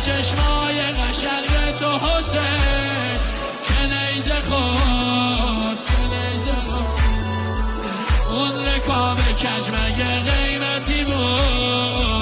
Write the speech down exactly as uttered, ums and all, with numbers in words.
چشمای قشنگ تو حسین که نیزه خود که نیزه خود اون رکاب کج مگه قیمتی بود